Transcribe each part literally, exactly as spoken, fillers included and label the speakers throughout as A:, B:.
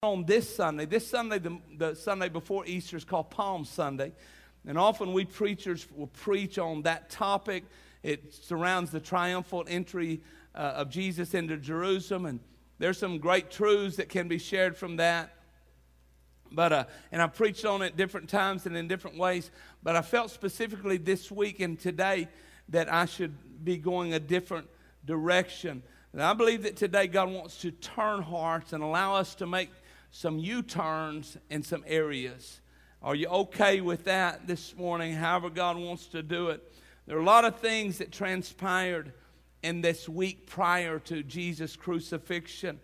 A: On this Sunday, this Sunday, the, the Sunday before Easter is called Palm Sunday. And often we preachers will preach on that topic. It surrounds the triumphal entry uh, of Jesus into Jerusalem. And there's some great truths that can be shared from that. But uh, and I preached on it different times and in different ways. But I felt specifically this week and today that I should be going a different direction. And I believe that today God wants to turn hearts and allow us to make some U-turns in some areas. Are you okay with that this morning, however God wants to do it? There are a lot of things that transpired in this week prior to Jesus' crucifixion.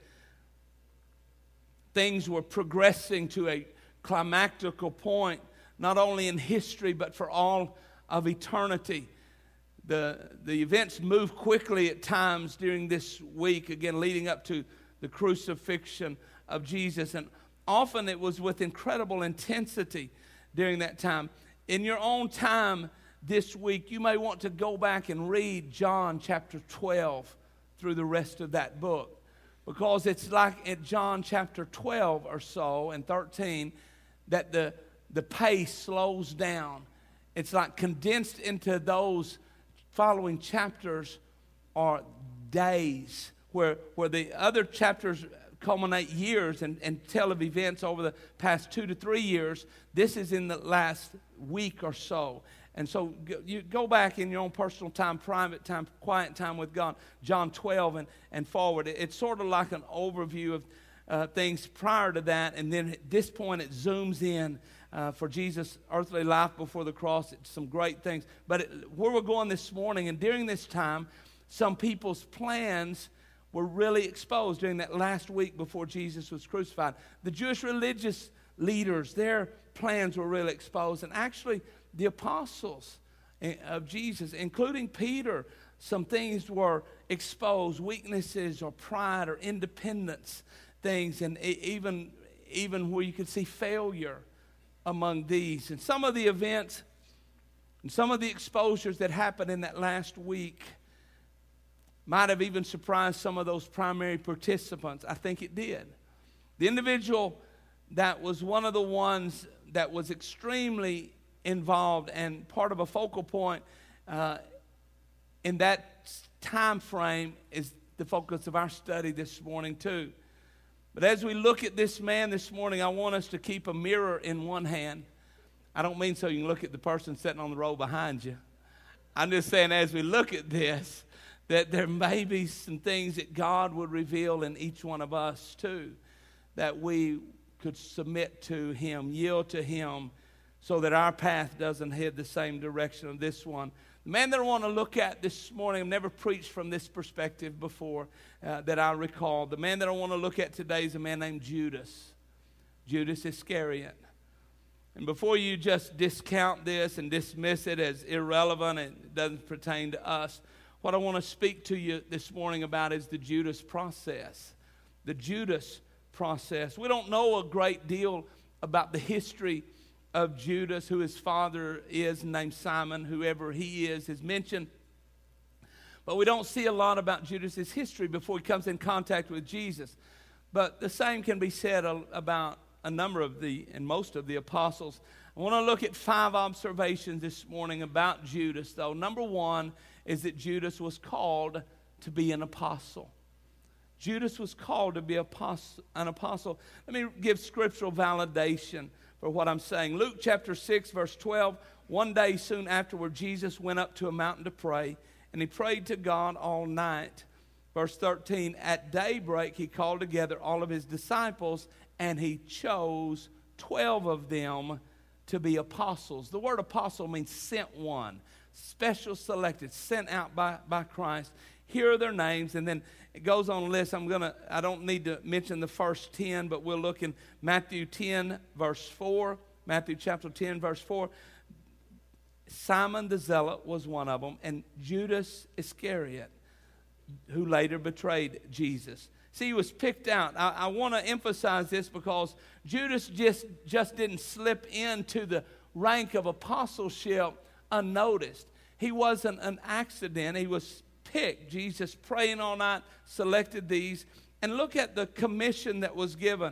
A: Things were progressing to a climactical point, not only in history, but for all of eternity. The, the events moved quickly at times during this week, again, leading up to the crucifixion of Jesus, and often it was with incredible intensity during that time. In your own time this week, you may want to go back and read John chapter twelve through the rest of that book, because it's like at John chapter twelve or so and thirteen that the, the pace slows down. It's like condensed into those following chapters are days, where, where the other chapters culminate years and, and tell of events over the past two to three years. This is in the last week or so. And so you go back in your own personal time, private time, quiet time with God, John twelve and, and forward. It's sort of like an overview of uh, things prior to that. And then at this point it zooms in uh, for Jesus' earthly life before the cross. It's some great things. But it, where we're going this morning, and during this time, some people's plans were really exposed during that last week before Jesus was crucified. The Jewish religious leaders, their plans were really exposed. And actually, the apostles of Jesus, including Peter, some things were exposed, weaknesses or pride or independence things, and even, even where you could see failure among these. And some of the events and some of the exposures that happened in that last week might have even surprised some of those primary participants. I think it did. The individual that was one of the ones that was extremely involved and part of a focal point uh, in that time frame is the focus of our study this morning too. But as we look at this man this morning, I want us to keep a mirror in one hand. I don't mean so you can look at the person sitting on the row behind you. I'm just saying as we look at this, that there may be some things that God would reveal in each one of us too, that we could submit to Him, yield to Him, so that our path doesn't head the same direction of this one. The man that I want to look at this morning, I've never preached from this perspective before uh, that I recall. The man that I want to look at today is a man named Judas, Judas Iscariot. And before you just discount this and dismiss it as irrelevant and it doesn't pertain to us, what I want to speak to you this morning about is the Judas process. The Judas process. We don't know a great deal about the history of Judas, who his father is, named Simon, whoever he is, is mentioned. But we don't see a lot about Judas's history before he comes in contact with Jesus. But the same can be said about a number of the, and most of the apostles. I want to look at five observations this morning about Judas, though. Number one is that Judas was called to be an apostle. Judas was called to be apostle, an apostle. Let me give scriptural validation for what I'm saying. Luke chapter six, verse twelve. One day soon afterward, Jesus went up to a mountain to pray, and he prayed to God all night. Verse thirteen, at daybreak he called together all of his disciples, and he chose twelve of them to be apostles. The word apostle means sent one, special selected, sent out by, by Christ. Here are their names, and then it goes on a list. I'm gonna. I don't need to mention the first ten, but we'll look in Matthew ten, verse four. Matthew chapter ten, verse four. Simon the Zealot was one of them, and Judas Iscariot, who later betrayed Jesus. See, he was picked out. I, I want to emphasize this because Judas just, just didn't slip into the rank of apostleship unnoticed. He wasn't an accident. He was picked. Jesus, praying all night, selected these. And look at the commission that was given.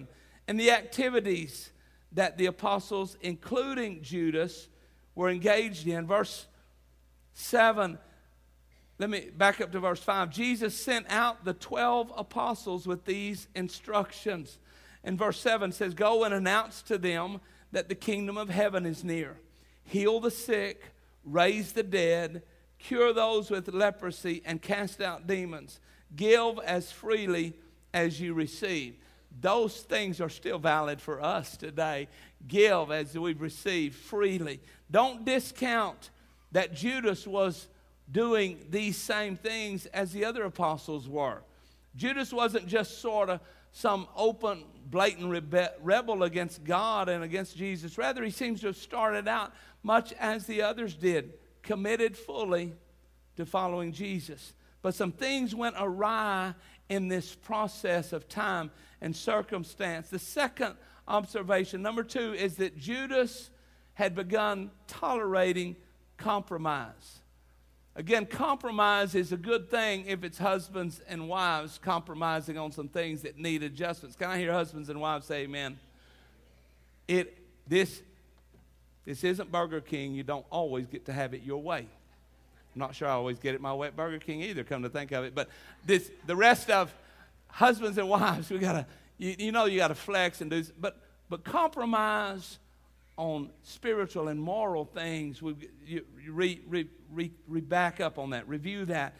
A: and the activities that the apostles, including Judas, were engaged in. Verse seven, let me back up to verse five. Jesus sent out the twelve apostles with these instructions. And verse seven says, "Go and announce to them that the kingdom of heaven is near. Heal the sick, raise the dead, cure those with leprosy, and cast out demons. Give as freely as you receive." Those things are still valid for us today. Give as we've received freely. Don't discount that Judas was doing these same things as the other apostles were. Judas wasn't just sort of some open, blatant rebe- rebel against God and against Jesus. Rather, he seems to have started out much as the others did, committed fully to following Jesus. But some things went awry in this process of time and circumstance. The second observation, number two, is that Judas had begun tolerating compromise. Again, compromise is a good thing if it's husbands and wives compromising on some things that need adjustments. Can I hear husbands and wives say amen? It, this, this isn't Burger King. You don't always get to have it your way. I'm not sure I always get it my way at Burger King either, come to think of it. But this, the rest of husbands and wives, we gotta, you, you know, you gotta flex and do. But but compromise on spiritual and moral things, we you, you re, re, re, re back up on that, review that,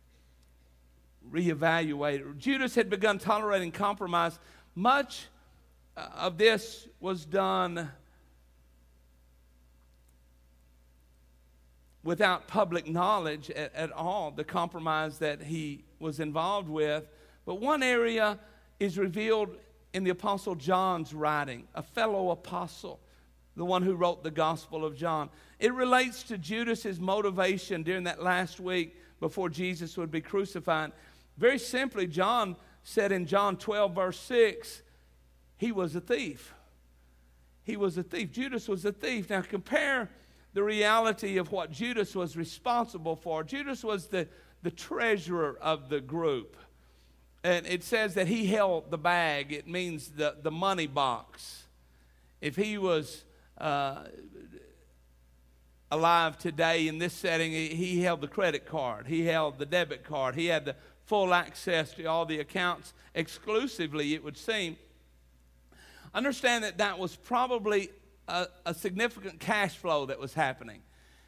A: reevaluate. Judas had begun tolerating compromise. Much of this was done without public knowledge at, at all, the compromise that he was involved with. But one area is revealed in the Apostle John's writing, a fellow apostle, the one who wrote the Gospel of John. It relates to Judas's motivation during that last week before Jesus would be crucified. Very simply, John said in John twelve, verse six, he was a thief. He was a thief. Judas was a thief. Now compare the reality of what Judas was responsible for. Judas was the, the treasurer of the group. And it says that he held the bag. It means the, the money box. If he was uh, alive today in this setting, he, he held the credit card. He held the debit card. He had the full access to all the accounts exclusively, it would seem. Understand that that was probably a, a significant cash flow that was happening.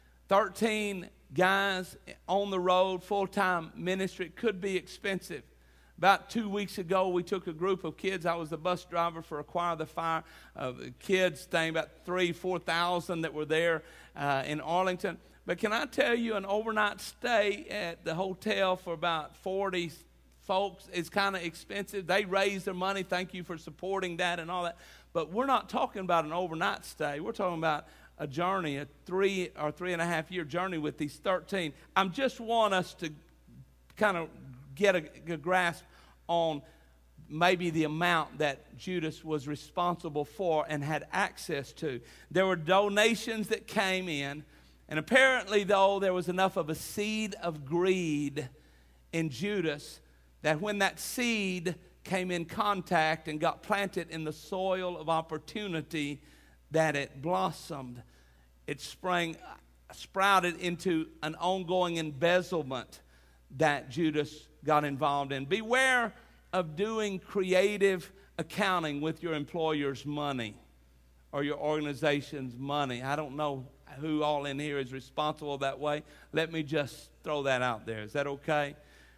A: Thirteen guys on the road, full-time ministry, could be expensive. About two weeks ago, we took a group of kids. I was the bus driver for Acquire the Fire. Uh, kids, thing about three, four thousand that were there uh, in Arlington. But can I tell you, an overnight stay at the hotel for about forty folks is kind of expensive. They raised their money. Thank you for supporting that and all that. But we're not talking about an overnight stay. We're talking about a journey, a three or three and a half year journey with these thirteen. I just want us to kind of get a, a grasp on maybe the amount that Judas was responsible for and had access to. There were donations that came in, and apparently, though, there was enough of a seed of greed in Judas that when that seed came in contact and got planted in the soil of opportunity, that it blossomed. It sprang, sprouted into an ongoing embezzlement that Judas got involved in. Beware of doing creative accounting with your employer's money or your organization's money. I don't know who all in here is responsible that way. Let me just throw that out there. Is that okay?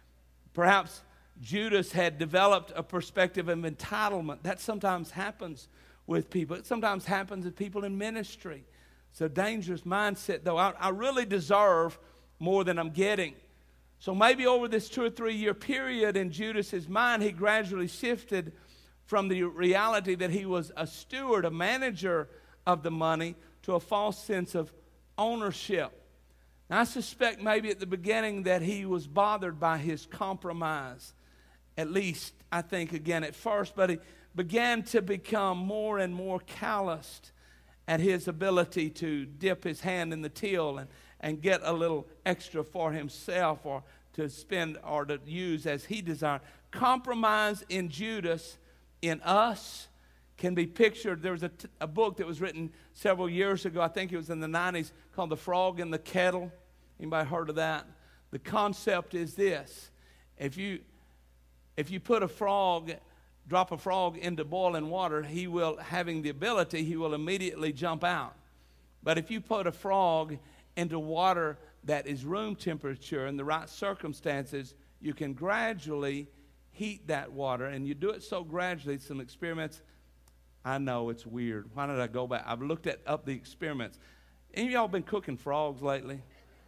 A: Perhaps Judas had developed a perspective of entitlement. That sometimes happens with people. It sometimes happens with people in ministry. It's a dangerous mindset, though. I, I really deserve more than I'm getting. So maybe over this two or three year period in Judas's mind, he gradually shifted from the reality that he was a steward, a manager of the money, to a false sense of ownership. Now, I suspect maybe at the beginning that he was bothered by his compromise. At least, I think, again, at first, but he began to become more and more calloused at his ability to dip his hand in the till and, and get a little extra for himself or to spend or to use as he desired. Compromise in Judas, in us, can be pictured. There was a, t- a book that was written several years ago, I think it was in the nineties, called The Frog in the Kettle. Anybody heard of that? The concept is this. If you, if you put a frog, drop a frog into boiling water, he will, having the ability, he will immediately jump out. But if you put a frog into water that is room temperature in the right circumstances, you can gradually heat that water. And you do it so gradually, some experiments. I know it's weird. Why did I go back? I've looked at up the experiments. Any of y'all been cooking frogs lately?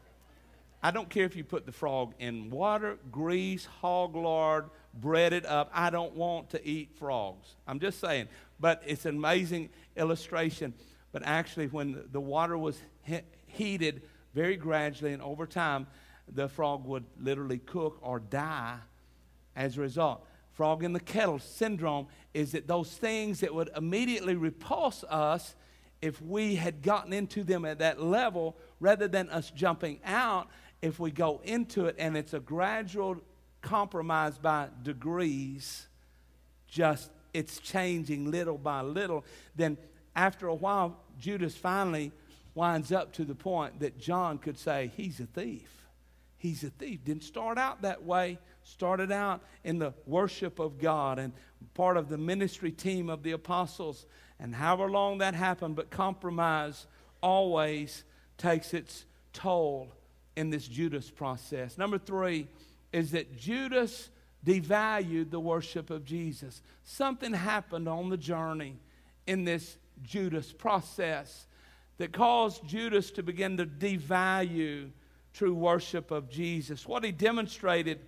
A: I don't care if you put the frog in water, grease, hog lard, bread it up. I don't want to eat frogs. I'm just saying. But it's an amazing illustration. But actually, when the water was he- heated very gradually and over time, the frog would literally cook or die as a result. Frog in the kettle syndrome is that those things that would immediately repulse us, if we had gotten into them at that level, rather than us jumping out, if we go into it and it's a gradual compromise by degrees, just it's changing little by little, then after a while, Judas finally winds up to the point that John could say, he's a thief. He's a thief. Didn't start out that way. Started out in the worship of God and part of the ministry team of the apostles. And however long that happened, but compromise always takes its toll in this Judas process. Number three is that Judas devalued the worship of Jesus. Something happened on the journey in this Judas process that caused Judas to begin to devalue true worship of Jesus. What he demonstrated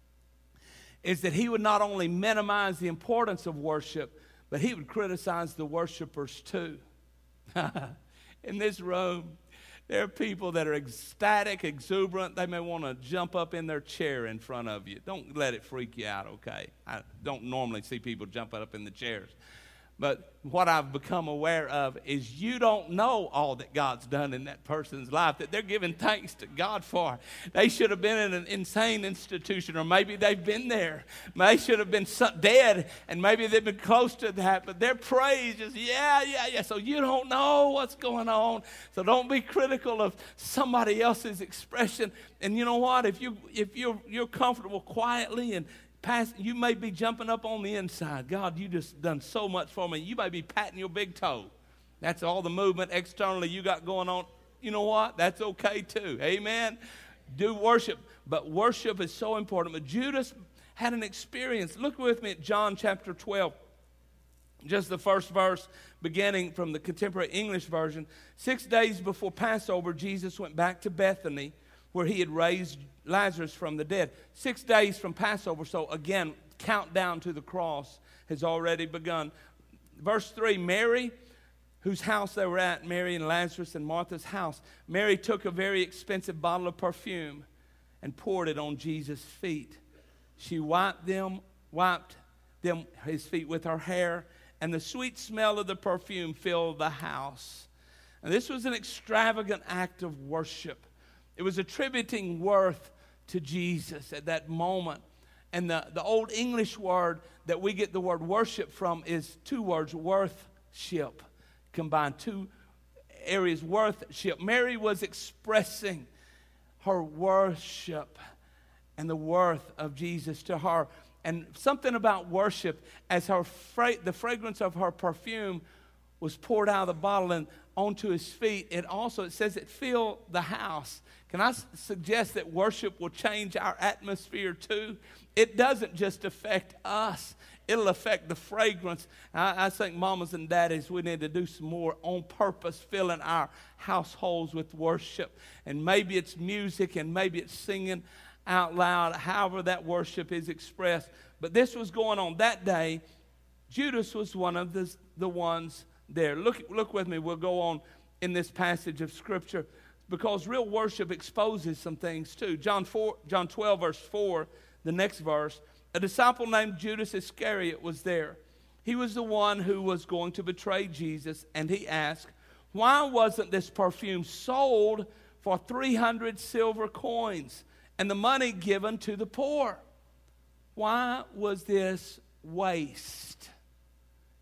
A: is that he would not only minimize the importance of worship, but he would criticize the worshipers too. In this room, there are people that are ecstatic, exuberant. They may want to jump up in their chair in front of you. Don't let it freak you out, okay? I don't normally see people jumping up in the chairs. But what I've become aware of is you don't know all that God's done in that person's life that they're giving thanks to God for. They should have been in an insane institution, or maybe they've been there. They should have been dead, and maybe they've been close to that. But their praise is, yeah, yeah, yeah. So you don't know what's going on. So don't be critical of somebody else's expression. And you know what? If, you, if you're, you're comfortable quietly and Pass, you may be jumping up on the inside. God, you just done so much for me. You may be patting your big toe. That's all the movement externally you got going on. You know what? That's okay too. Amen? Do worship. But worship is so important. But Judas had an experience. Look with me at John chapter twelve. Just the first verse, beginning from the Contemporary English Version. Six days before Passover, Jesus went back to Bethany, where he had raised Lazarus from the dead. Six days from Passover, so again, countdown to the cross has already begun. Verse three, Mary, whose house they were at, Mary and Lazarus and Martha's house. Mary took a very expensive bottle of perfume and poured it on Jesus' feet. She wiped them, wiped them, his feet with her hair, and the sweet smell of the perfume filled the house. And this was an extravagant act of worship. It was attributing worth to Jesus at that moment. And the, the old English word that we get the word worship from is two words, worthship. Combine two areas, worthship. Mary was expressing her worship and the worth of Jesus to her. And something about worship, as her fra- the fragrance of her perfume was poured out of the bottle and onto his feet, it also, it says it filled the house. Can I s- suggest that worship will change our atmosphere too? It doesn't just affect us. It'll affect the fragrance. I, I think mamas and daddies, we need to do some more on purpose, filling our households with worship. And maybe it's music and maybe it's singing out loud, however that worship is expressed. But this was going on that day. Judas was one of the, the ones there. Look, look with me. We'll go on in this passage of Scripture because real worship exposes some things too. John four, John twelve, verse four, the next verse. A disciple named Judas Iscariot was there. He was the one who was going to betray Jesus, and he asked, why wasn't this perfume sold for three hundred silver coins and the money given to the poor? Why was this waste?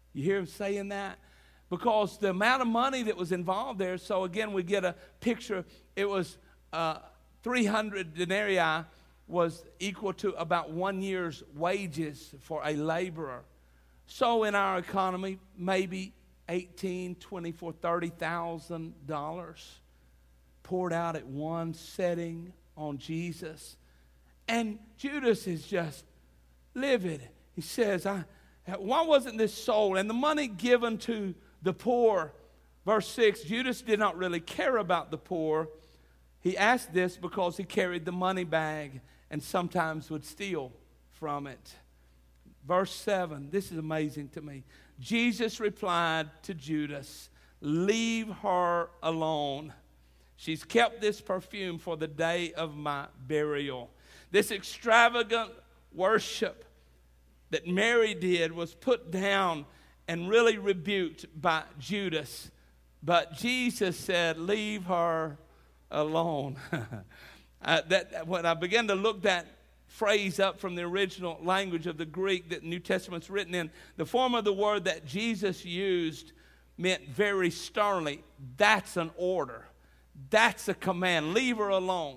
A: You hear him saying that? Because the amount of money that was involved there, so again, we get a picture. It was uh, three hundred denarii was equal to about one year's wages for a laborer. So in our economy, maybe eighteen, twenty-four, thirty thousand dollars poured out at one setting on Jesus. And Judas is just livid. He says, I, why wasn't this sold? And the money given to the poor, verse six, Judas did not really care about the poor. He asked this because he carried the money bag and sometimes would steal from it. Verse seven, this is amazing to me. Jesus replied to Judas, leave her alone. She's kept this perfume for the day of my burial. This extravagant worship that Mary did was put down and really rebuked by Judas. But Jesus said, leave her alone. uh, that, when I began to look that phrase up from the original language of the Greek that the New Testament's written in, the form of the word that Jesus used meant very sternly, that's an order. That's a command. Leave her alone.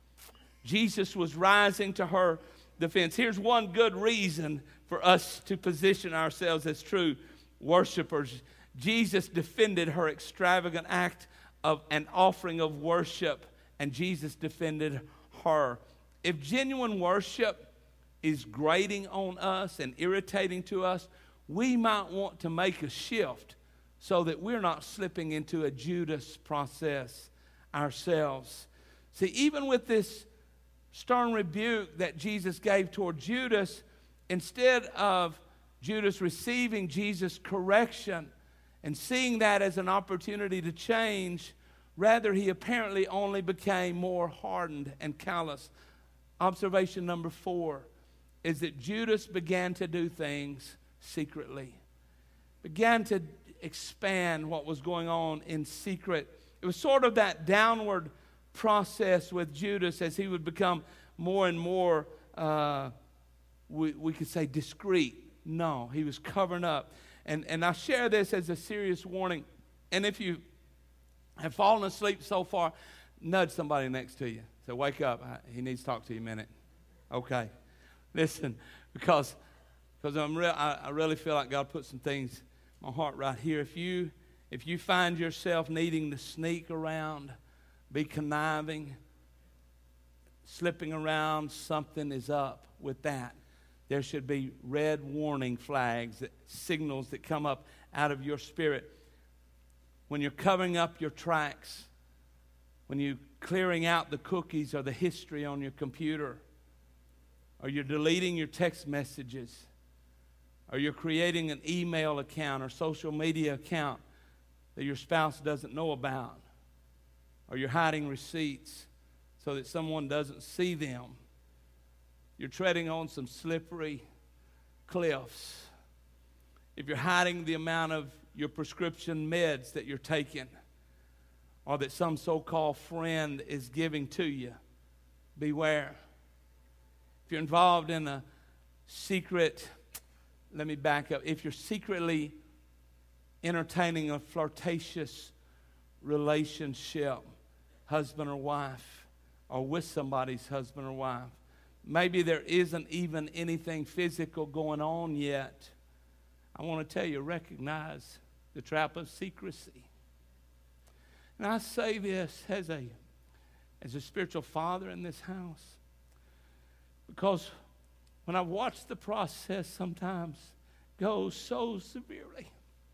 A: Jesus was rising to her defense. Here's one good reason for us to position ourselves as true worshipers. Jesus defended her extravagant act of an offering of worship, and Jesus defended her. If genuine worship is grating on us and irritating to us, we might want to make a shift so that we're not slipping into a Judas process ourselves. See, even with this stern rebuke that Jesus gave toward Judas, instead of Judas receiving Jesus' correction and seeing that as an opportunity to change, rather he apparently only became more hardened and callous. Observation number four is that Judas began to do things secretly, began to expand what was going on in secret. It was sort of that downward process with Judas as he would become more and more, uh, we, we could say, discreet. No, he was covering up. And, and I share this as a serious warning. And if you have fallen asleep so far, nudge somebody next to you. Say, wake up. He needs to talk to you a minute. Okay. Listen, because because I'm real, I, I really feel like God put some things in my heart right here. If you if you find yourself needing to sneak around, be conniving, slipping around, something is up with that. There should be red warning flags, that signals that come up out of your spirit. When you're covering up your tracks, when you're clearing out the cookies or the history on your computer, or you're deleting your text messages, or you're creating an email account or social media account that your spouse doesn't know about, or you're hiding receipts so that someone doesn't see them, you're treading on some slippery cliffs. If you're hiding the amount of your prescription meds that you're taking, or that some so-called friend is giving to you, beware. If you're involved in a secret, let me back up. If you're secretly entertaining a flirtatious relationship, husband or wife, or with somebody's husband or wife, maybe there isn't even anything physical going on yet, I want to tell you, recognize the trap of secrecy. And I say this as a, as a spiritual father in this house, because when I watch the process sometimes go so severely,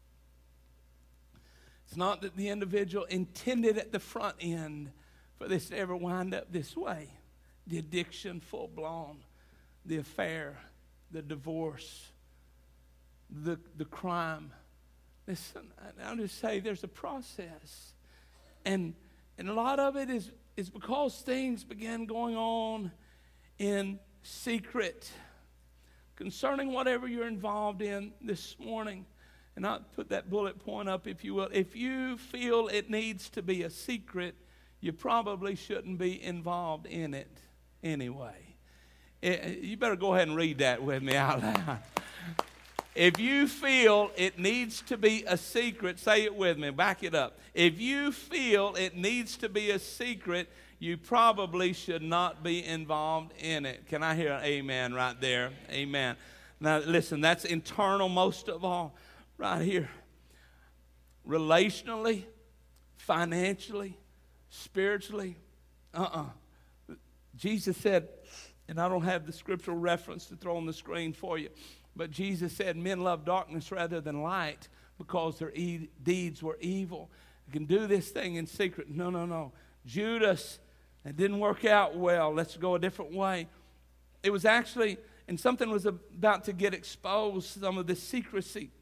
A: it's not that the individual intended at the front end for this to ever wind up this way. The addiction full blown, the affair, the divorce, the, the crime. Listen, I'll just say there's a process. And, and a lot of it is, is because things began going on in secret concerning whatever you're involved in this morning. And I'll put that bullet point up, if you will. If you feel it needs to be a secret, you probably shouldn't be involved in it anyway. It, you better go ahead and read that with me out loud. If you feel it needs to be a secret, say it with me, back it up. If you feel it needs to be a secret, you probably should not be involved in it. Can I hear an amen right there? Amen. Now, listen, that's internal most of all, right here. Relationally, financially, spiritually, uh-uh. Jesus said, and I don't have the scriptural reference to throw on the screen for you, but Jesus said, men love darkness rather than light because their e- deeds were evil. You can do this thing in secret. No, no, no. Judas, it didn't work out well. Let's go a different way. It was actually, and something was about to get exposed, some of this secrecy.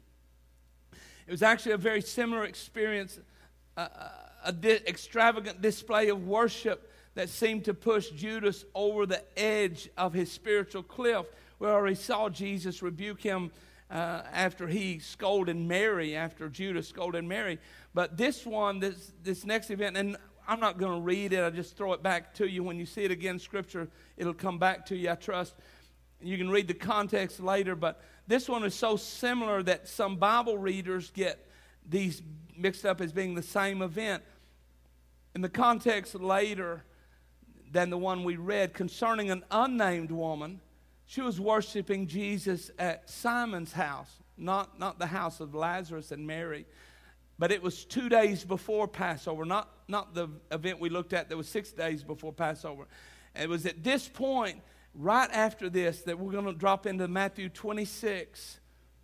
A: It was actually a very similar experience, uh, a di- extravagant display of worship that seemed to push Judas over the edge of his spiritual cliff. We already saw Jesus rebuke him uh, after he scolded Mary, after Judas scolded Mary. But this one, this, this next event, and I'm not going to read it. I'll just throw it back to you. When you see it again in Scripture, it'll come back to you, I trust. You can read the context later, but this one is so similar that some Bible readers get these mixed up as being the same event. In the context later than the one we read, concerning an unnamed woman, she was worshiping Jesus at Simon's house, not, not the house of Lazarus and Mary. But it was two days before Passover, not, not the event we looked at that was six days before Passover. And it was at this point, right after this, that we're going to drop into Matthew twenty-six.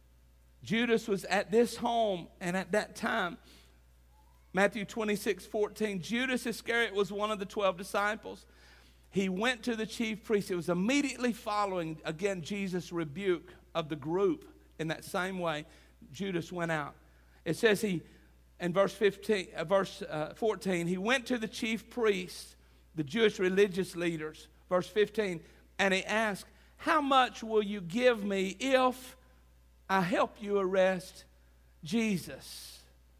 A: Judas was at this home, and at that time, Matthew twenty-six fourteen, Judas Iscariot was one of the twelve disciples. He went to the chief priest. It was immediately following, again, Jesus' rebuke of the group. In that same way, Judas went out. It says he, in verse fifteen, uh, verse uh, fourteen, he went to the chief priests, the Jewish religious leaders. Verse fifteen, and he asked, how much will you give me if I help you arrest Jesus?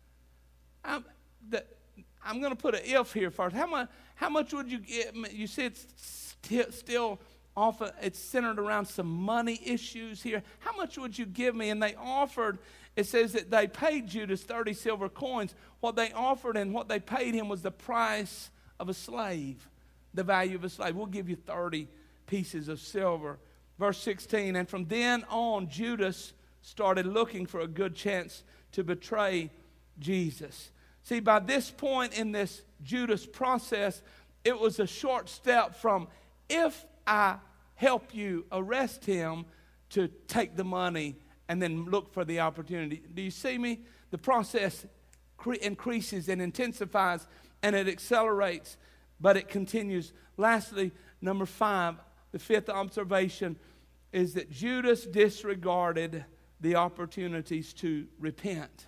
A: I'm, the, I'm going to put an if here first. How much, how much would you give me? You see it's st- still often, it's centered around some money issues here. How much would you give me? And they offered, it says that they paid Judas thirty silver coins. What they offered and what they paid him was the price of a slave, the value of a slave. We'll give you thirty pieces of silver. Verse sixteen, and from then on, Judas started looking for a good chance to betray Jesus. See, by this point in this Judas process, it was a short step from, if I help you arrest him, to take the money and then look for the opportunity. Do you see me? The process cre- increases and intensifies, and it accelerates, but it continues. Lastly, number five, the fifth observation is that Judas disregarded the opportunities to repent.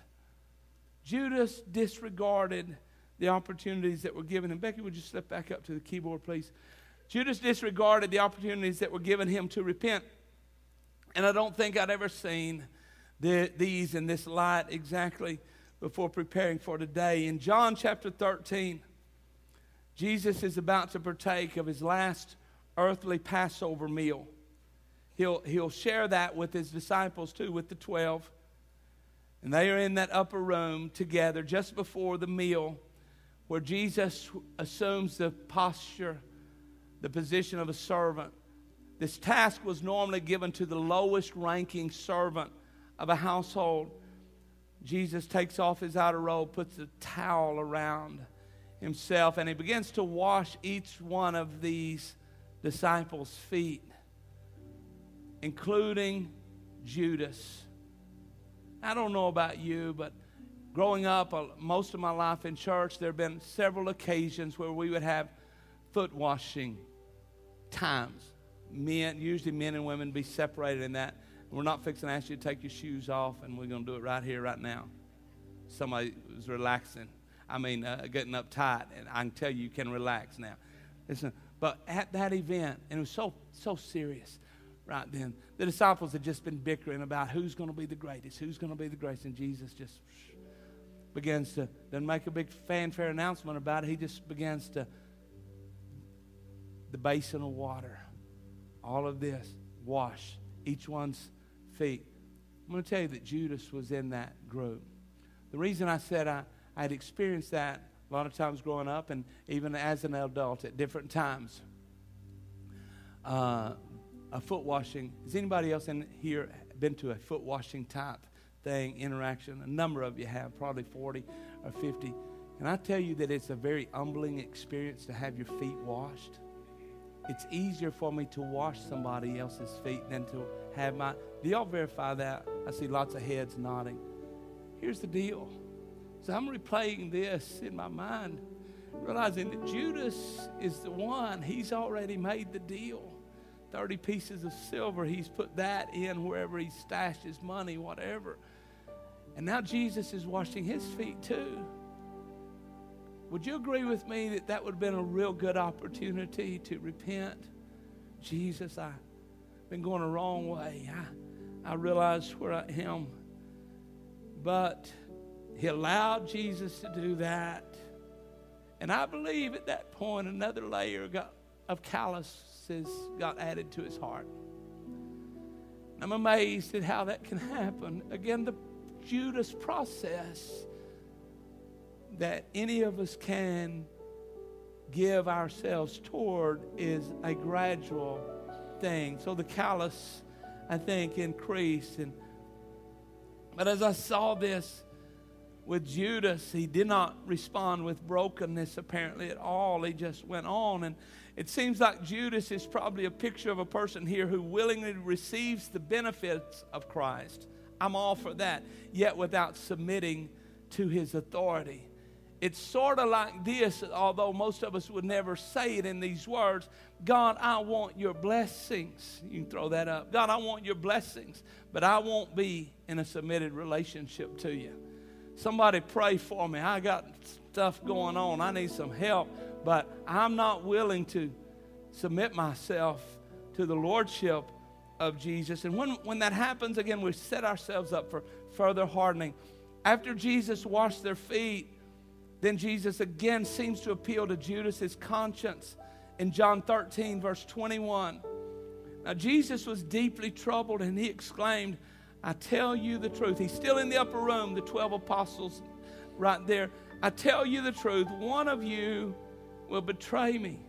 A: Judas disregarded the opportunities that were given him. Becky, would you slip back up to the keyboard, please? Judas disregarded the opportunities that were given him to repent. And I don't think I'd ever seen the, these in this light exactly before preparing for today. In John chapter thirteen, Jesus is about to partake of his last earthly Passover meal. He'll, he'll share that with his disciples too, with the twelve. And they are in that upper room together just before the meal, where Jesus assumes the posture, the position of a servant. This task was normally given to the lowest ranking servant of a household. Jesus takes off his outer robe, puts a towel around himself, and he begins to wash each one of these disciples' feet, including Judas. I don't know about you, but growing up, uh, most of my life in church, there have been several occasions where we would have foot washing times. Men, usually men and women, be separated in that. We're not fixing to ask you to take your shoes off, and we're going to do it right here, right now. Somebody was relaxing. I mean, uh, getting uptight, and I can tell you, you can relax now. Listen, but at that event, and it was so so serious right then, the disciples had just been bickering about who's going to be the greatest, who's going to be the greatest, and Jesus just begins to, doesn't make a big fanfare announcement about it. He just begins to, the basin of water, all of this, wash each one's feet. I'm going to tell you that Judas was in that group. The reason I said I, I had experienced that a lot of times growing up and even as an adult at different times. Uh, a foot washing. Has anybody else in here been to a foot washing type thing, interaction? A number of you have, probably forty or fifty. And I tell you that it's a very humbling experience to have your feet washed. It's easier for me to wash somebody else's feet than to have my... Do y'all verify that? I see lots of heads nodding. Here's the deal. So I'm replaying this in my mind, realizing that Judas is the one. He's already made the deal. thirty pieces of silver, he's put that in wherever he stashed his money, whatever. And now Jesus is washing his feet too. Would you agree with me that that would have been a real good opportunity to repent? Jesus, I've been going the wrong way. I, I realize where I am. But he allowed Jesus to do that. And I believe at that point another layer got, of calluses got added to his heart. I'm amazed at how that can happen. Again, the Judas process that any of us can give ourselves toward is a gradual thing. So the callous, I think, increased. And but as I saw this with Judas, he did not respond with brokenness apparently at all. He just went on. And it seems like Judas is probably a picture of a person here who willingly receives the benefits of Christ. I'm all for that, yet without submitting to his authority. It's sort of like this, although most of us would never say it in these words. God, I want your blessings. You can throw that up. God, I want your blessings, but I won't be in a submitted relationship to you. Somebody pray for me. I got stuff going on. I need some help, but I'm not willing to submit myself to the lordship of Jesus. And when, when that happens, again, we set ourselves up for further hardening. After Jesus washed their feet, then Jesus again seems to appeal to Judas's conscience in John thirteen, verse twenty-one. Now, Jesus was deeply troubled, and he exclaimed, I tell you the truth. He's still in the upper room, the twelve apostles right there. I tell you the truth, one of you will betray me.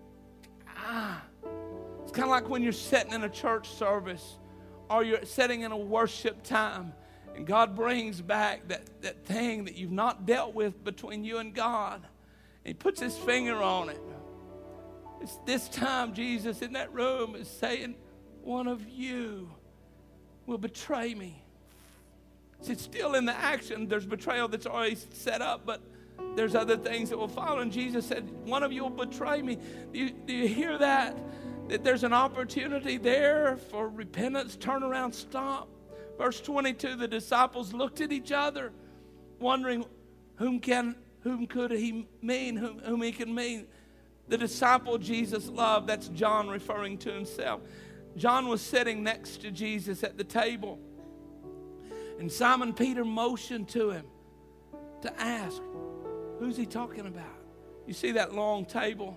A: Ah, it's kind of like when you're sitting in a church service or you're sitting in a worship time, and God brings back that, that thing that you've not dealt with between you and God. And he puts his finger on it. It's this time Jesus in that room is saying, one of you will betray me. See, it's still in the action. There's betrayal that's already set up, but there's other things that will follow. And Jesus said, one of you will betray me. Do you, do you hear that? That there's an opportunity there for repentance, turn around, stop. Verse twenty-two, the disciples looked at each other, wondering whom can, whom could he mean, whom, whom he can mean. The disciple Jesus loved, that's John referring to himself. John was sitting next to Jesus at the table. And Simon Peter motioned to him to ask, who's he talking about? You see that long table?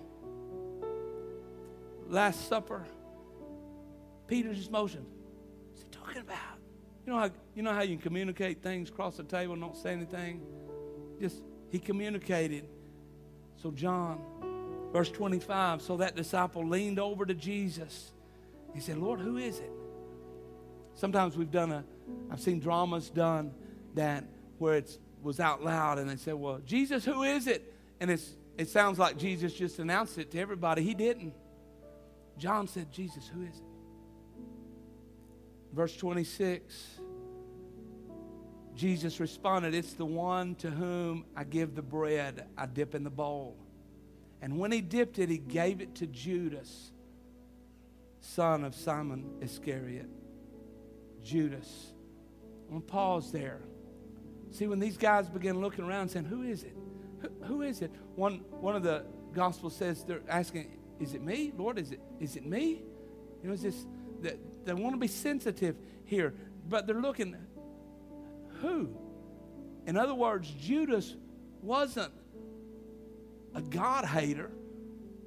A: Last Supper. Peter just motioned. What's he talking about? You know how, you know how you can communicate things across the table and don't say anything? Just, he communicated. So John, verse twenty-five, so that disciple leaned over to Jesus. He said, Lord, who is it? Sometimes we've done a, I've seen dramas done that where it was out loud and they said, well, Jesus, who is it? And it's, it sounds like Jesus just announced it to everybody. He didn't. John said, Jesus, who is it? Verse twenty-six, Jesus responded, it's the one to whom I give the bread I dip in the bowl. And when he dipped it, he gave it to Judas, son of Simon Iscariot. Judas. I'm going to pause there. See, when these guys began looking around saying, who is it? Who, who is it? One, one of the Gospels says they're asking, is it me? Lord, is it, is it me? You know, is this, they, they want to be sensitive here, but they're looking, who? In other words, Judas wasn't a God hater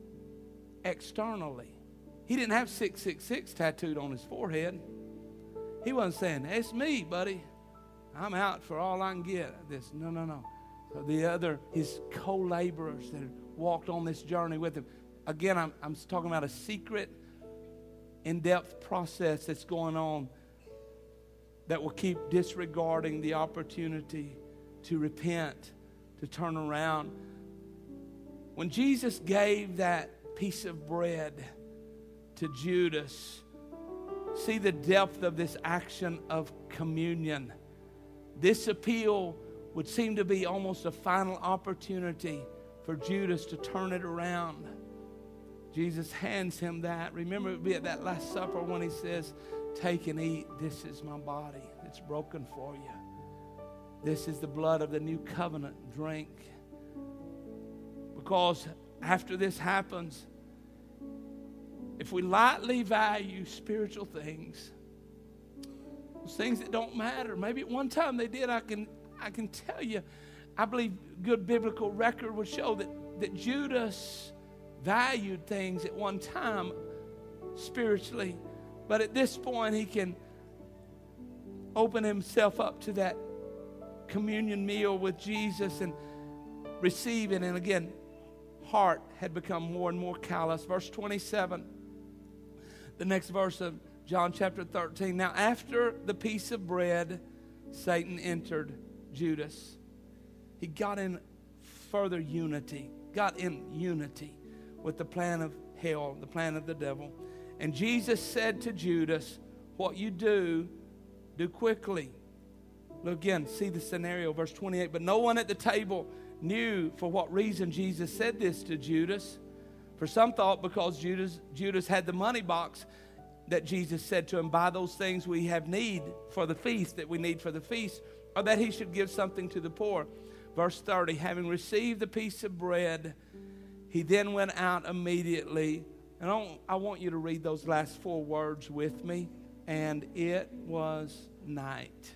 A: externally. He didn't have six six six tattooed on his forehead. He wasn't saying, it's me, buddy. I'm out for all I can get. This, no, no, no. So the other, his co-laborers that had walked on this journey with him. Again, I'm, I'm talking about a secret, in-depth process that's going on that will keep disregarding the opportunity to repent, to turn around. When Jesus gave that piece of bread to Judas, see the depth of this action of communion. This appeal would seem to be almost a final opportunity for Judas to turn it around. Jesus hands him that. Remember, it would be at that Last Supper when he says, take and eat. This is my body. It's broken for you. This is the blood of the new covenant. Drink. Because after this happens, if we lightly value spiritual things, those things that don't matter, maybe at one time they did, I can I can tell you, I believe good biblical record would show that, that Judas valued things at one time spiritually, but at this point he can open himself up to that communion meal with Jesus and receive it. And again, heart had become more and more callous. Verse twenty-seven, the next verse of John chapter thirteen. Now after the piece of bread, Satan entered Judas. He got in further unity, got in unity with the plan of hell, the plan of the devil. And Jesus said to Judas, what you do, do quickly. Look again, see the scenario, verse twenty-eight. But no one at the table knew for what reason Jesus said this to Judas. For some thought because Judas, Judas had the money box that Jesus said to him, buy those things we have need for the feast, that we need for the feast, or that he should give something to the poor. Verse thirty, having received the piece of bread, he then went out immediately. And I, don't, I want you to read those last four words with me. And it was night.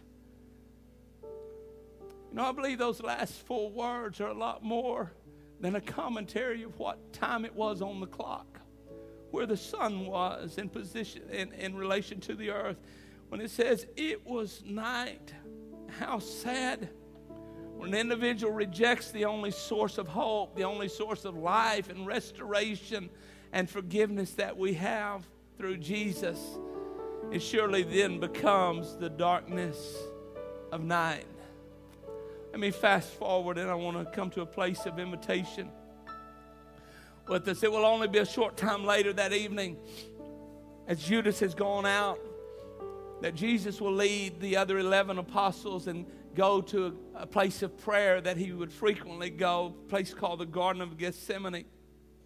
A: You know, I believe those last four words are a lot more than a commentary of what time it was on the clock, where the sun was in position in, in relation to the earth. When it says it was night, how sad. When an individual rejects the only source of hope, the only source of life and restoration and forgiveness that we have through Jesus, it surely then becomes the darkness of night. Let me fast forward, and I want to come to a place of invitation with us. It will only be a short time later that evening, as Judas has gone out, that Jesus will lead the other eleven apostles and go to a, a place of prayer that he would frequently go, a place called the Garden of Gethsemane. It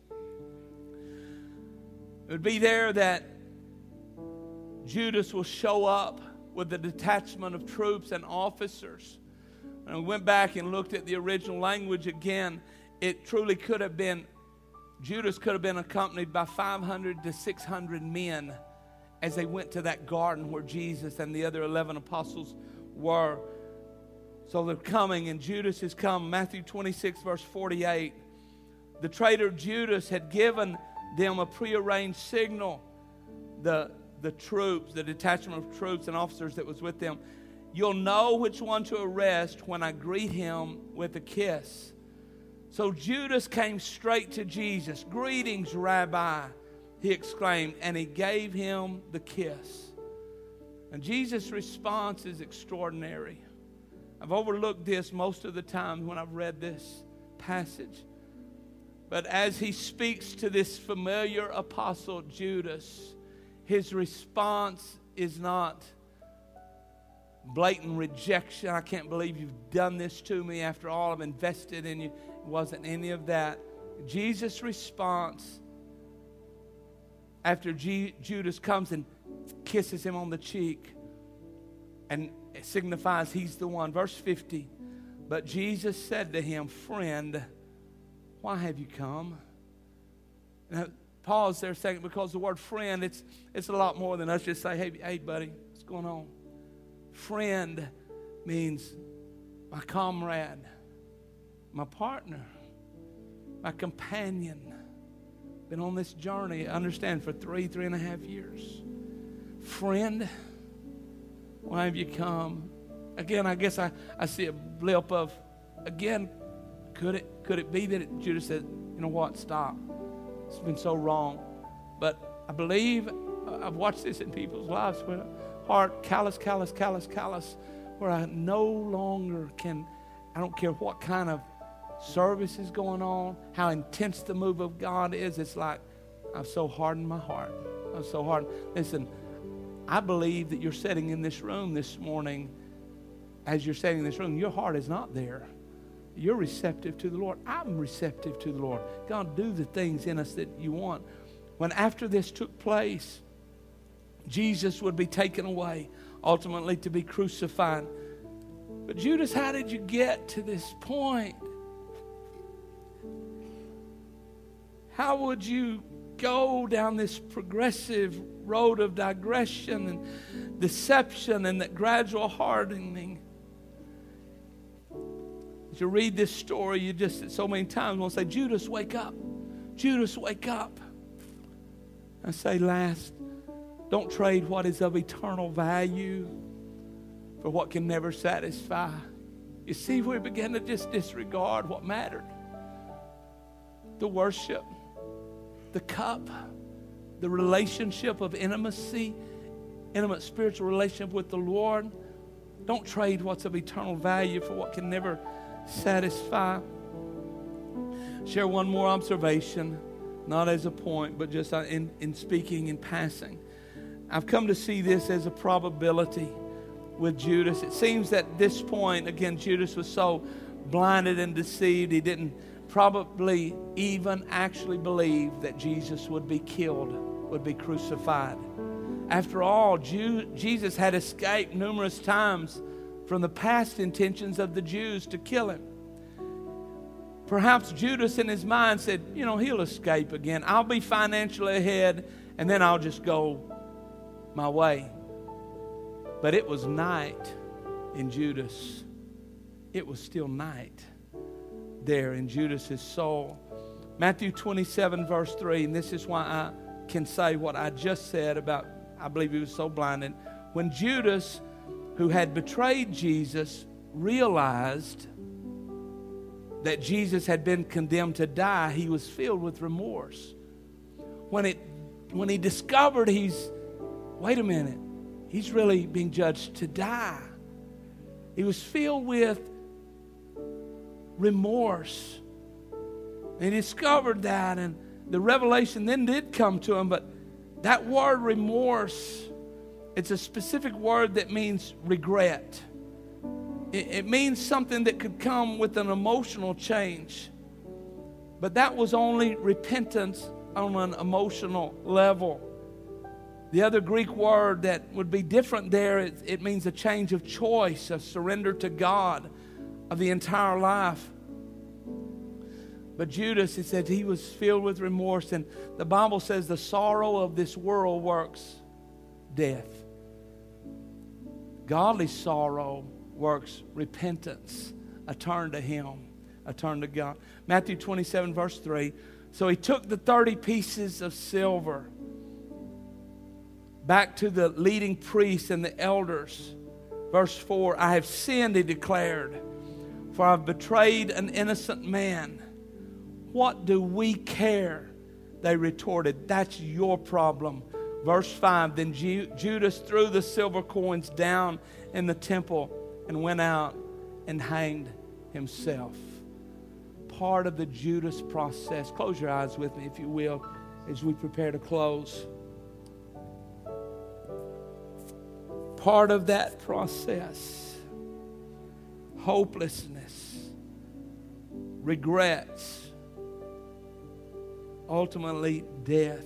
A: would be there that Judas will show up with a detachment of troops and officers. And we went back and looked at the original language again. It truly could have been, Judas could have been accompanied by five hundred to six hundred men as they went to that garden where Jesus and the other eleven apostles were. So they're coming, and Judas has come. Matthew twenty-six, verse forty-eight. The traitor Judas had given them a prearranged signal. The, the troops, the detachment of troops and officers that was with them. You'll know which one to arrest when I greet him with a kiss. So Judas came straight to Jesus. Greetings, Rabbi, he exclaimed, and he gave him the kiss. And Jesus' response is extraordinary. I've overlooked this most of the time when I've read this passage. But as he speaks to this familiar apostle Judas, his response is not blatant rejection. I can't believe you've done this to me after all I've invested in you. It wasn't any of that. Jesus' response after G- Judas comes and kisses him on the cheek, and it signifies he's the one. Verse fifty, but Jesus said to him, friend, why have you come? Now, pause there a second, because the word friend, it's it's a lot more than us just say, hey, hey, buddy, what's going on? Friend means my comrade, my partner, my companion. Been on this journey, understand, for three, three and a half years. Friend, Why have you come? Again, I guess I, I see a blip of, again, could it could it be that it, Judas said, you know what, stop. It's been so wrong. But I believe, I've watched this in people's lives where heart callous, callous, callous, callous, where I no longer can, I don't care what kind of service is going on, how intense the move of God is. It's like, I've so hardened my heart. I'm so hardened. Listen, I believe that you're sitting in this room this morning. As you're sitting in this room, your heart is not there. You're receptive to the Lord. I'm receptive to the Lord. God, do the things in us that you want. When after this took place, Jesus would be taken away, ultimately to be crucified. But Judas, how did you get to this point? How would you go down this progressive road of digression and deception and that gradual hardening? As you read this story, you just so many times want to say, Judas, wake up. Judas, wake up. I say last, don't trade what is of eternal value for what can never satisfy. You see, we begin to just disregard what mattered. The worship, the cup, the relationship of intimacy, intimate spiritual relationship with the Lord. Don't trade what's of eternal value for what can never satisfy. Share one more observation, not as a point, but just in, in speaking in passing. I've come to see this as a probability with Judas. It seems that at this point, again, Judas was so blinded and deceived, he didn't probably even actually believe that Jesus would be killed, would be crucified. After all, Jew, Jesus had escaped numerous times from the past intentions of the Jews to kill him. Perhaps Judas in his mind said, you know, he'll escape again. I'll be financially ahead, and then I'll just go my way. But it was night in Judas. It was still night there in Judas's soul. Matthew twenty-seven, verse three, and this is why I can say what I just said about, I believe he was so blinded. When Judas, who had betrayed Jesus, realized that Jesus had been condemned to die, he was filled with remorse. When it, when he discovered he's, wait a minute, he's really being judged to die, he was filled with remorse. And he discovered that, and the revelation then did come to him, but that word remorse, it's a specific word that means regret. It, it means something that could come with an emotional change. But that was only repentance on an emotional level. The other Greek word that would be different there, it, it means a change of choice, a surrender to God of the entire life. But Judas, it said he was filled with remorse, and the Bible says the sorrow of this world works death. Godly sorrow works repentance, a turn to him, a turn to God. Matthew twenty-seven, verse three. So he took the thirty pieces of silver back to the leading priests and the elders. Verse four, I have sinned, he declared, for I've betrayed an innocent man. What do we care? They retorted, that's your problem. Verse five, then Ju- Judas threw the silver coins down in the temple and went out and hanged himself. Part of the Judas process. Close your eyes with me, if you will, as we prepare to close. Part of that process, hopelessness, regrets, ultimately death.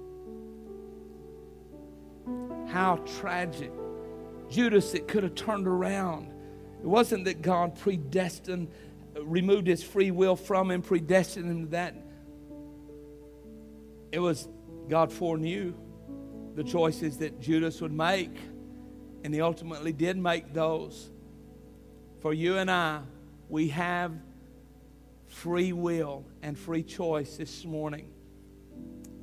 A: How tragic. Judas, it could have turned around. It wasn't that God predestined, removed his free will from him, predestined him to that. It was God foreknew the choices that Judas would make, and he ultimately did make those. For you and I, we have free will and free choice this morning.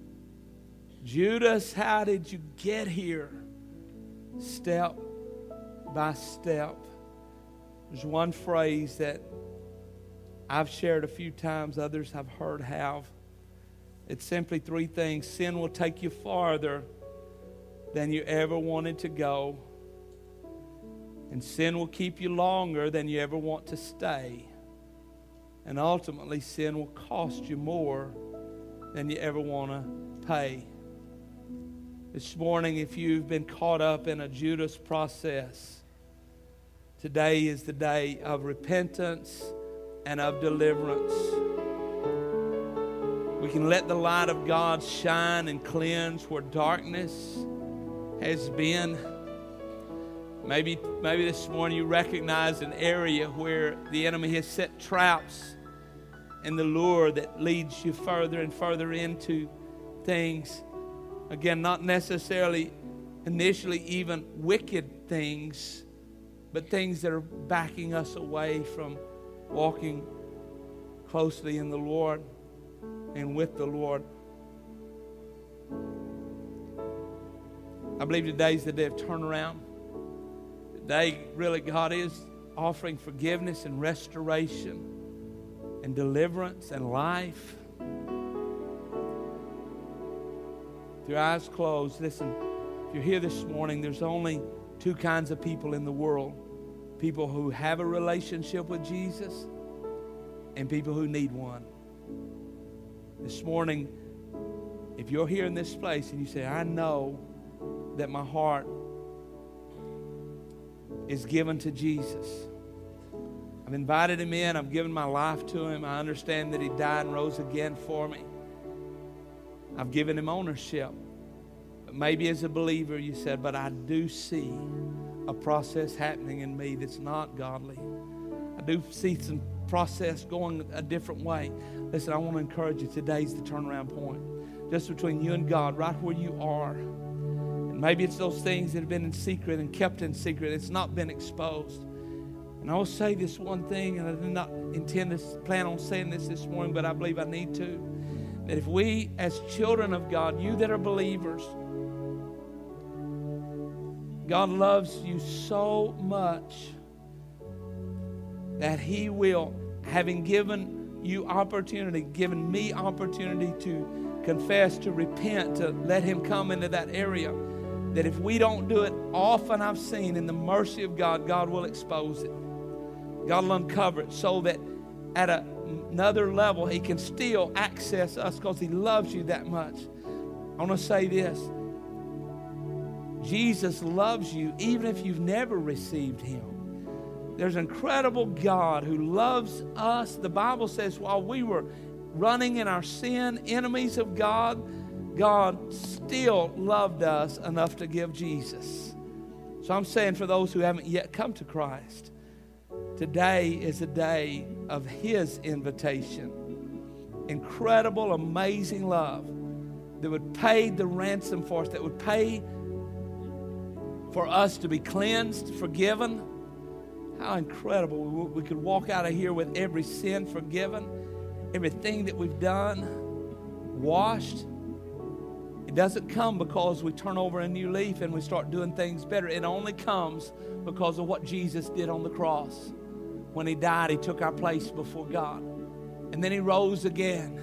A: Judas, how did you get here? Step by step. There's one phrase that I've shared a few times, others I've heard have. It's simply three things. Sin will take you farther than you ever wanted to go. And sin will keep you longer than you ever want to stay. And ultimately, sin will cost you more than you ever want to pay. This morning, if you've been caught up in a Judas process, today is the day of repentance and of deliverance. We can let the light of God shine and cleanse where darkness has been. Maybe, maybe this morning you recognize an area where the enemy has set traps and the lure that leads you further and further into things. Again, not necessarily initially even wicked things, but things that are backing us away from walking closely in the Lord and with the Lord. I believe today is the day of turnaround. Today, really, God is offering forgiveness and restoration and deliverance and life. With your eyes closed, listen, if you're here this morning, there's only two kinds of people in the world. People who have a relationship with Jesus and people who need one. This morning, if you're here in this place and you say, I know that my heart is given to Jesus. I've invited him in. I've given my life to him. I understand that he died and rose again for me. I've given him ownership. But maybe as a believer you said, but I do see a process happening in me that's not godly. I do see some process going a different way. Listen, I want to encourage you. Today's the turnaround point. Just between you and God, right where you are. And maybe it's those things that have been in secret and kept in secret. It's not been exposed. And I will say this one thing, and I did not intend to plan on saying this this morning, but I believe I need to. That if we, as children of God, you that are believers, God loves you so much that he will, having given you opportunity, given me opportunity to confess, to repent, to let him come into that area, that if we don't do it often, I've seen in the mercy of God, God will expose it. God will uncover it so that at a, another level, he can still access us because he loves you that much. I want to say this. Jesus loves you even if you've never received him. There's an incredible God who loves us. The Bible says while we were running in our sin, enemies of God, God still loved us enough to give Jesus. So I'm saying for those who haven't yet come to Christ, today is a day of his invitation. Incredible, amazing love that would pay the ransom for us, that would pay for us to be cleansed, forgiven. How incredible we could walk out of here with every sin forgiven, everything that we've done washed. It doesn't come because we turn over a new leaf and we start doing things better. It only comes because of what Jesus did on the cross. When he died, he took our place before God. And then he rose again.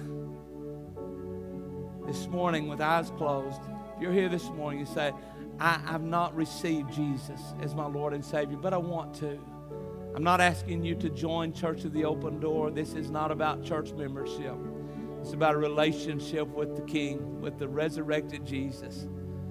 A: This morning, with eyes closed, if you're here this morning, you say, I have not received Jesus as my Lord and Savior, but I want to. I'm not asking you to join Church of the Open Door. This is not about church membership. It's about a relationship with the King, with the resurrected Jesus.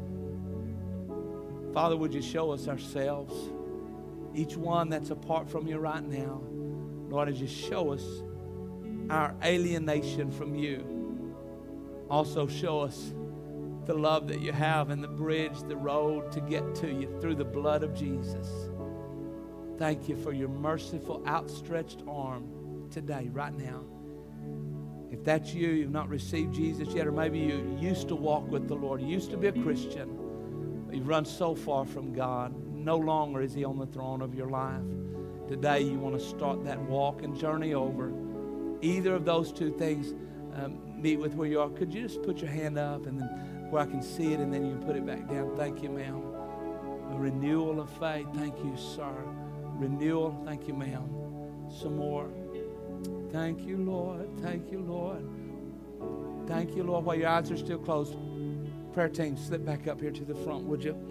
A: Father, would you show us ourselves? Each one that's apart from you right now. Lord, would you show us our alienation from you. Also show us the love that you have and the bridge, the road to get to you through the blood of Jesus. Thank you for your merciful, outstretched arm today, right now. If that's you, you've not received Jesus yet, or maybe you used to walk with the Lord, you used to be a Christian, but you've run so far from God. No longer is he on the throne of your life. Today you want to start that walk and journey over. Either of those two things, um, meet with where you are. Could you just put your hand up and then where I can see it, and then you can put it back down. Thank you, ma'am. A renewal of faith. Thank you, sir. Renewal. Thank you, ma'am. Some more. Thank you, Lord. Thank you, Lord. Thank you, Lord. While your eyes are still closed, prayer team, slip back up here to the front, would you?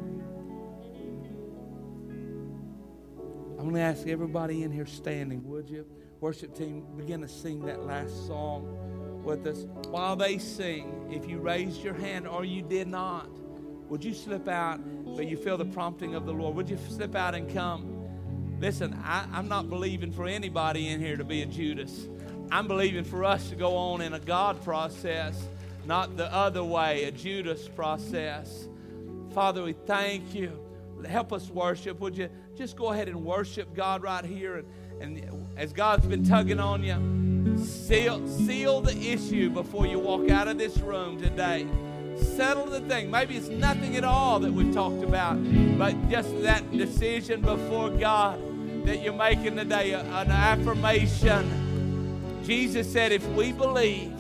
A: I'm going to ask everybody in here standing, would you? Worship team, begin to sing that last song with us. While they sing, if you raised your hand or you did not, would you slip out, but you feel the prompting of the Lord? Would you slip out and come? Listen, I, I'm not believing for anybody in here to be a Judas. I'm believing for us to go on in a God process, not the other way, a Judas process. Father, we thank you. Help us worship. Would you just go ahead and worship God right here? And, and as God's been tugging on you, seal, seal the issue before you walk out of this room today. Settle the thing. Maybe it's nothing at all that we've talked about, but just that decision before God that you're making today, an affirmation. Jesus said, if we believe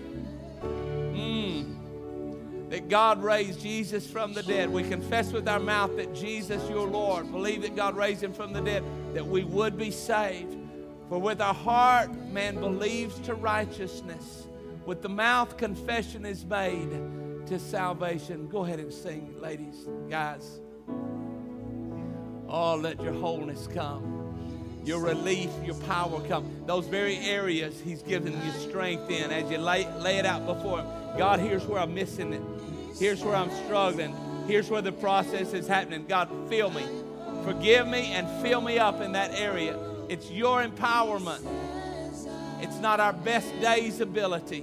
A: mm, that God raised Jesus from the dead, we confess with our mouth that Jesus, your Lord, believe that God raised him from the dead, that we would be saved. For with our heart, man believes to righteousness. With the mouth, confession is made to salvation. Go ahead and sing, ladies, guys. Oh, let your wholeness come. Your relief, your power come. Those very areas he's given you strength in as you lay, lay it out before him. God, here's where I'm missing it. Here's where I'm struggling. Here's where the process is happening. God, fill me. Forgive me and fill me up in that area. It's your empowerment. It's not our best day's ability.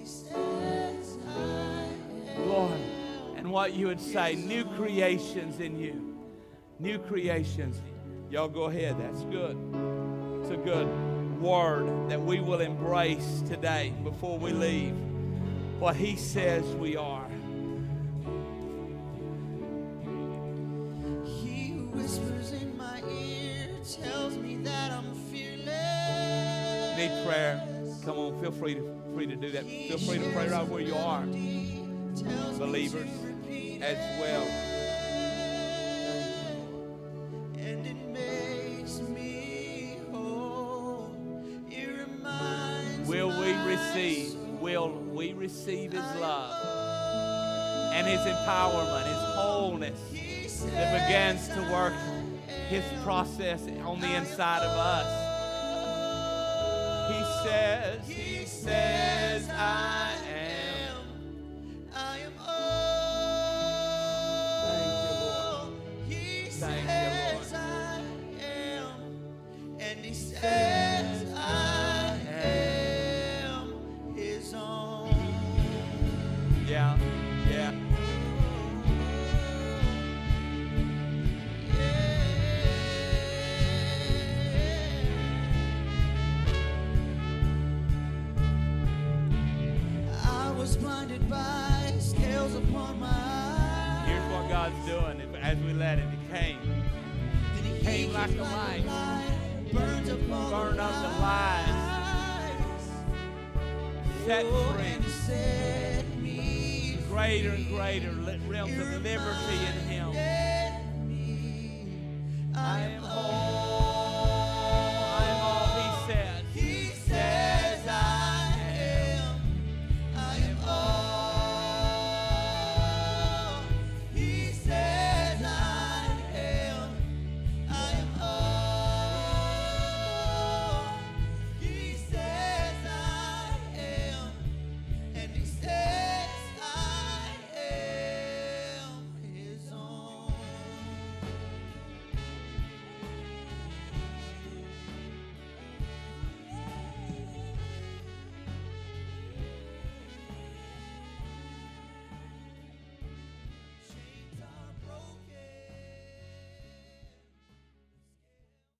A: Lord, and what you would say, new creations in you. New creations. Y'all go ahead. That's good. It's a good word that we will embrace today before we leave. What he says we are.
B: He who whispers in my ear tells me that I'm fearless.
A: Need prayer? Come on, feel free to free to do that. Feel free to pray right where you are. Believers as well.
B: And it makes me whole. It reminds
A: Will we receive? Will we receive his love and his empowerment, his wholeness that begins to work his process on the inside of us? He says, he says, I am.
B: I am all. He
A: Thank
B: says
A: you,
B: I am. And he says I am his own.
A: Yeah, yeah.
B: I was blinded by scales upon my eyes.
A: Here's what God's doing as we let it. It came.
B: Then he
A: came like a light.
B: Burns up all
A: Burn up the lies. Set
B: Oh,
A: free.
B: and set me
A: Greater and greater li- realms of liberty in him.
B: I am whole.